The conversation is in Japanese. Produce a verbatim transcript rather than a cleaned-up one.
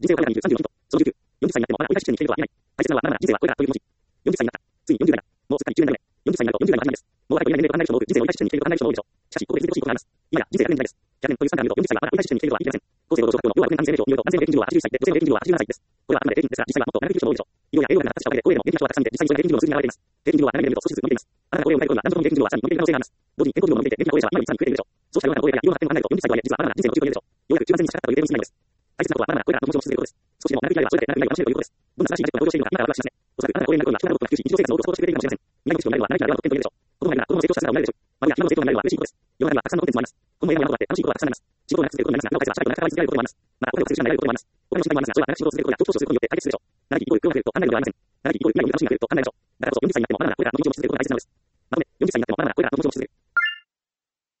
人生を考えたにじゅう、さんじゅうのヒント。そのじゅうきゅう。よんじゅっさいになってもまだ繰り返し地球に生きていることはありえない。大切なのはまだまだ人生はこれからという気持ち。よんじゅっさいになった。ついによんじゅう代だ。もうすっかりじゅうねんだね。よんじゅっさいになるとよんじゅう代の始まりです。もうあれこれ年齢と考える人も多く、人生を繰り返し地球に生きていると考える人も多いでしょう。しかし、ここで気づいてほしいことがあります。今や人生ひゃくねん時代です。ひゃくねんというスパンで見るとよんじゅっさいはまだ繰り返し地球に生きているとは言い切れません。厚生労働省発表の要はろくねん間に生命を見ると、男性の平均寿命ははちじゅっさいで、女性の平均寿命ははちじゅうななさいです。これはあくまで平均ですが、実際はもっと長く生きる人も多いでしょう。医療や栄養学が発達したおかげで、高齢の平均寿命はたくさんいて、実際にそれが平均寿命の数字に現れています。平均寿命は長い目で見ると少しずつ伸びています。あなたが高齢を迎える頃には男女ともに平均寿命はさらに伸びている可能性があります。同時に健康寿命も伸びていて、平均高齢者は今よりさらに増えているでしょう。そうした世の中の高齢や医療の発展を考えるとよんじゅっさいとはいえ、実はまだまだ人生の中心と言えるでしょう。ようやく中間線に差し掛かったと言ってもいいです。大切なことはまだまだこれからの気持ちを続けることです。少しでも長く生きたいはそれだけ長く生きたいは楽しいということです。どんな素晴らしいマジックが登場しているのか今からワクワクしますね。おそらくあなたが高齢になる頃には力がもっと低いし、日常生活をもっと想像してくれているかもしれません。未来の知識を得られるのは長生きならではの特権と言えるでしょう。子供がいるなら子供の成長した姿を見られるでしょう。まるや暇の成長が見られるのは嬉しいことです。世の中にはたくさんのコンテンツもあります。この映画もあって楽しいことがたくさんあります。仕事をなくすということもありますが、なおかつは社会と仲間に続けられることもあります。また、お金を稼ぐ手段が得られることもあります。お金の手段もありますが、それは長く仕事を続けることや長期投資をすることによって解決するでしょう。長生きイコール欲が増えると考えるのではありません。長生きイコール未来を楽しみが増えると考えるでしょう。だからこそよんじゅっさいになってもまだまだこれからの気持ちを続けることが大切なのです。まとめ、よんじゅっさいになってもまだまだこれからの気持ちを続ける。